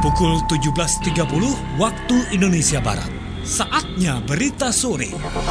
Pukul 17.30 waktu Indonesia Barat. Saatnya berita sore.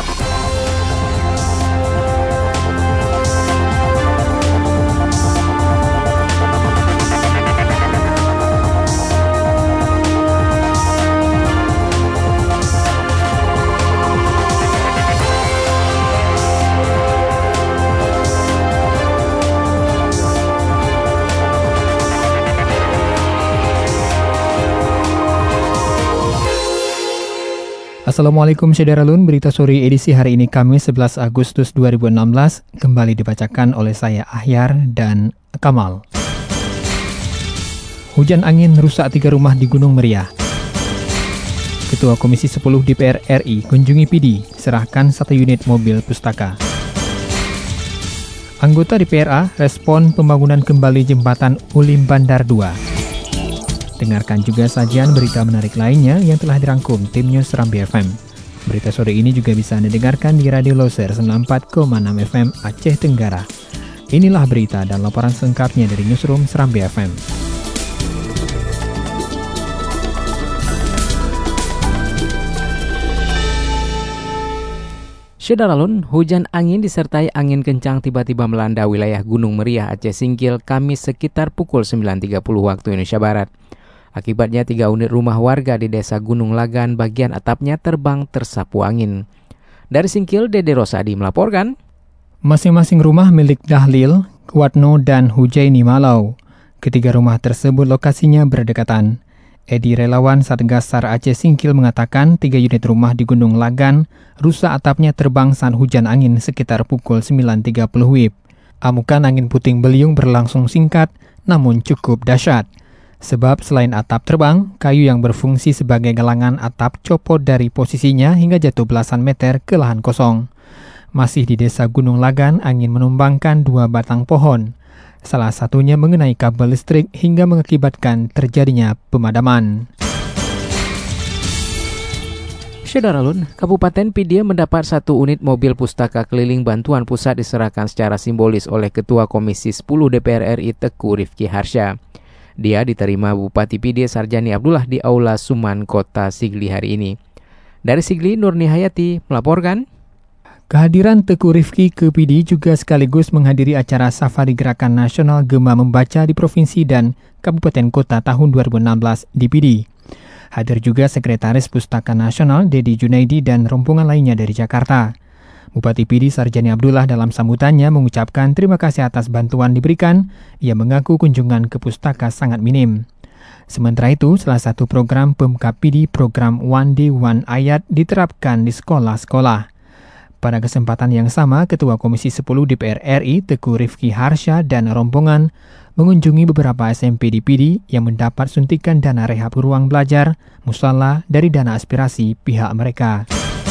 Assalamualaikum Syederalun, berita sore edisi hari ini Kamis 11 Agustus 2016 kembali dibacakan oleh saya Ahyar dan Kamal. Hujan angin rusak 3 rumah di Gunung Meriah. Ketua Komisi 10 DPR RI kunjungi PD, serahkan 1 unit mobil pustaka. Anggota DPRA respon pembangunan kembali jembatan Ulim Bandar 2. Dengarkan juga sajian berita menarik lainnya yang telah dirangkum tim News Serambi FM. Berita sore ini juga bisa Anda dengarkan di Radio Loser 94,6 FM Aceh Tenggara. Inilah berita dan laporan selengkapnya dari Newsroom Serambi FM. Syederalun, hujan angin disertai angin kencang tiba-tiba melanda wilayah Gunung Meriah Aceh Singkil Kamis sekitar pukul 9.30 waktu Indonesia Barat. Akibatnya 3 unit rumah warga di desa Gunung Lagan bagian atapnya terbang tersapu angin. Dari Singkil, Dede Rosadi melaporkan. Masing-masing rumah milik Dahlil, Kuatno, dan Hujaini Malau. Ketiga rumah tersebut lokasinya berdekatan. Edi relawan Satgas SAR Aceh Singkil mengatakan 3 unit rumah di Gunung Lagan rusak atapnya terbang saat hujan angin sekitar pukul 9.30 WIB. Amukan angin puting beliung berlangsung singkat namun cukup dahsyat. Sebab selain atap terbang, kayu yang berfungsi sebagai galangan atap copot dari posisinya hingga jatuh belasan meter ke lahan kosong. Masih di desa Gunung Lagan, angin menumbangkan 2 batang pohon. Salah satunya mengenai kabel listrik hingga mengakibatkan terjadinya pemadaman. Syederalun, Kabupaten Pidie mendapat 1 unit mobil pustaka keliling bantuan pusat diserahkan secara simbolis oleh Ketua Komisi 10 DPR RI Teku Rifki Harsha. Dia diterima Bupati Pidie Sarjani Abdullah di Aula Suman Kota Sigli hari ini. Dari Sigli, Nurni Hayati melaporkan. Kehadiran Teku Rifki ke Pidie juga sekaligus menghadiri acara Safari Gerakan Nasional Gema Membaca di Provinsi dan Kabupaten Kota tahun 2016 di Pidie. Hadir juga Sekretaris Pustaka Nasional Dedi Junaidi dan rombongan lainnya dari Jakarta. Bupati Pidie Sarjani Abdullah dalam sambutannya mengucapkan terima kasih atas bantuan diberikan. Ia mengaku kunjungan ke pustaka sangat minim. Sementara itu, salah satu program Pemkab Pidie, program One Day One Ayat diterapkan di sekolah-sekolah. Pada kesempatan yang sama, Ketua Komisi 10 DPR RI Teku Rifki Harsha dan rombongan mengunjungi beberapa SMP di Pidie yang mendapat suntikan dana rehab ruang belajar, musala dari dana aspirasi pihak mereka.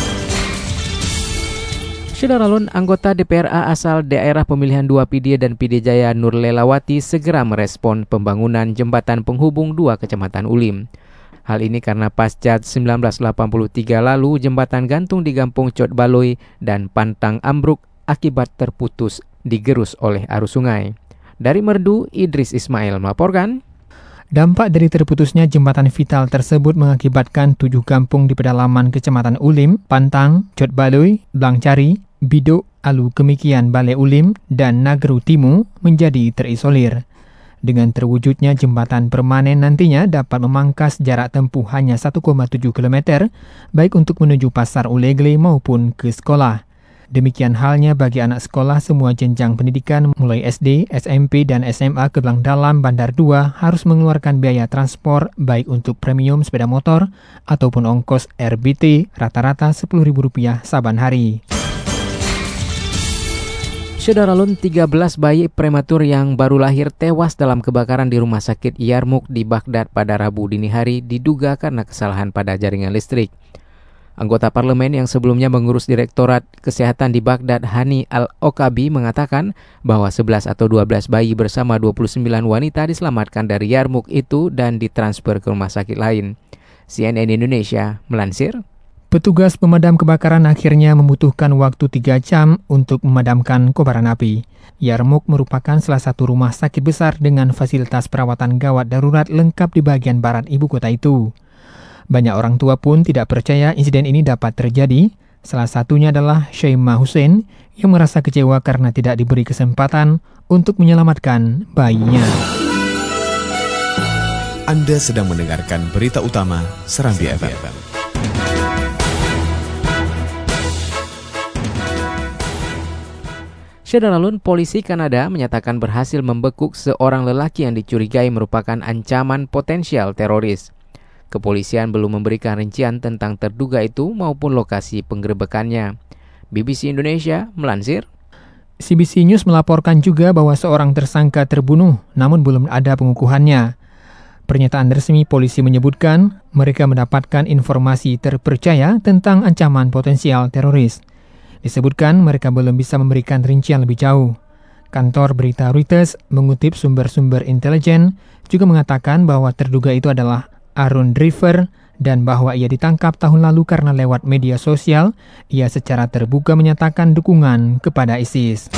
Syederalun, anggota DPRA asal daerah pemilihan 2 Pidie dan Pidie Jaya Nur Lelawati segera merespon pembangunan jembatan penghubung 2 kecamatan Ulim. Hal ini karena pasca 1983 lalu jembatan gantung di Kampung Cot Baloi dan Pantang ambruk akibat terputus digerus oleh arus sungai. Dari Merdu, Idris Ismail melaporkan. Dampak dari terputusnya jembatan vital tersebut mengakibatkan 7 kampung di pedalaman Kecamatan Ulim, Pantang, Cot Baloi, Blangcari, Biduk, Alu Kemikian Balai Ulim, dan Nagru Timu menjadi terisolir. Dengan terwujudnya jembatan permanen nantinya dapat memangkas jarak tempuh hanya 1,7 km, baik untuk menuju Pasar Ulegle maupun ke sekolah. Demikian halnya bagi anak sekolah semua jenjang pendidikan mulai SD, SMP, dan SMA ke Belang Dalam Bandar 2 harus mengeluarkan biaya transport baik untuk premium sepeda motor ataupun ongkos RBT rata-rata Rp10.000 saban hari. Syederalun, 13 bayi prematur yang baru lahir tewas dalam kebakaran di Rumah Sakit Yarmouk di Baghdad pada Rabu dini hari diduga karena kesalahan pada jaringan listrik. Anggota parlemen yang sebelumnya mengurus Direktorat Kesehatan di Baghdad, Hani Al-Okabi, mengatakan bahwa 11 atau 12 bayi bersama 29 wanita diselamatkan dari Yarmouk itu dan ditransfer ke rumah sakit lain. CNN Indonesia melansir. Petugas pemadam kebakaran akhirnya membutuhkan waktu 3 jam untuk memadamkan kobaran api. Yarmuk merupakan salah satu rumah sakit besar dengan fasilitas perawatan gawat darurat lengkap di bagian barat ibu kota itu. Banyak orang tua pun tidak percaya insiden ini dapat terjadi. Salah satunya adalah Syaimah Hussein yang merasa kecewa karena tidak diberi kesempatan untuk menyelamatkan bayinya. Anda sedang mendengarkan berita utama Serambi FM. Syederalun, polisi Kanada menyatakan berhasil membekuk seorang lelaki yang dicurigai merupakan ancaman potensial teroris. Kepolisian belum memberikan rincian tentang terduga itu maupun lokasi penggerebekannya. BBC Indonesia melansir, CBC News melaporkan juga bahwa seorang tersangka terbunuh, namun belum ada pengukuhannya. Pernyataan resmi polisi menyebutkan mereka mendapatkan informasi terpercaya tentang ancaman potensial teroris. Disebutkan mereka belum bisa memberikan rincian lebih jauh. Kantor berita Reuters mengutip sumber-sumber intelijen juga mengatakan bahwa terduga itu adalah Aaron Driver dan bahwa ia ditangkap tahun lalu karena lewat media sosial ia secara terbuka menyatakan dukungan kepada ISIS.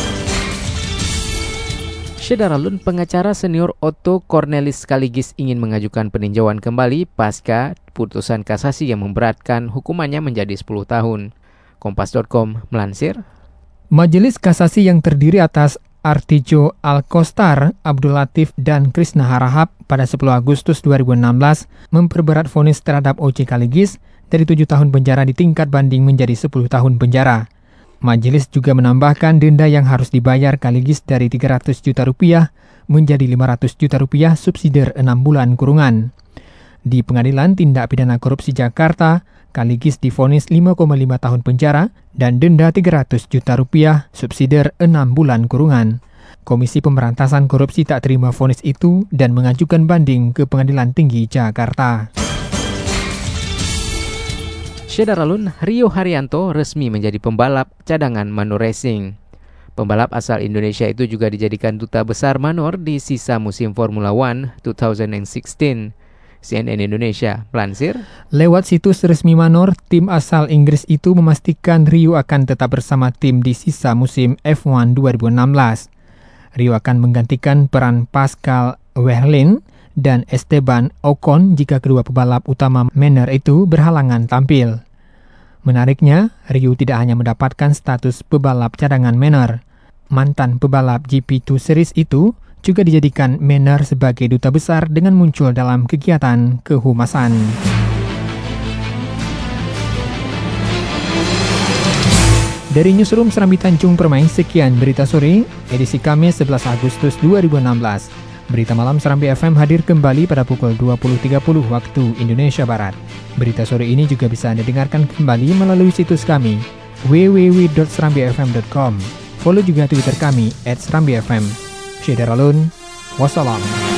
Syederalun, pengacara senior Otto Cornelis sekaligus ingin mengajukan peninjauan kembali pasca putusan kasasi yang memberatkan hukumannya menjadi 10 tahun. Kompas.com melansir, Majelis Kasasi yang terdiri atas Artijo Alkostar, Abdul Latif, dan Krishna Harahap pada 10 Agustus 2016 memperberat vonis terhadap O.C. Kaligis dari 7 tahun penjara di tingkat banding menjadi 10 tahun penjara. Majelis juga menambahkan denda yang harus dibayar Kaligis dari 300 juta rupiah menjadi 500 juta rupiah subsidiar 6 bulan kurungan. Di Pengadilan Tindak Pidana Korupsi Jakarta, Kaligis divonis 5,5 tahun penjara dan denda 300 juta rupiah subsidiar 6 bulan kurungan. Komisi Pemberantasan Korupsi tak terima vonis itu dan mengajukan banding ke Pengadilan Tinggi Jakarta. Syederalun, Rio Haryanto resmi menjadi pembalap cadangan Manor Racing. Pembalap asal Indonesia itu juga dijadikan duta besar Manor di sisa musim Formula One 2016. CNN Indonesia melansir, lewat situs resmi Manor, tim asal Inggris itu memastikan Rio akan tetap bersama tim di sisa musim F1 2016. Rio akan menggantikan peran Pascal Wehrlein dan Esteban Ocon jika kedua pebalap utama Manor itu berhalangan tampil. Menariknya, Rio tidak hanya mendapatkan status pebalap cadangan Manor. Mantan pebalap GP2 Series itu juga dijadikan Manor sebagai duta besar dengan muncul dalam kegiatan kehumasan. Dari Newsroom Serambi Tanjung Permai, sekian berita sore, edisi Kamis 11 Agustus 2016. Berita malam Serambi FM hadir kembali pada pukul 20.30 waktu Indonesia Barat. Berita sore ini juga bisa Anda dengarkan kembali melalui situs kami, www.serambifm.com. Follow juga Twitter kami @serambifm. Syederalun, wassalam.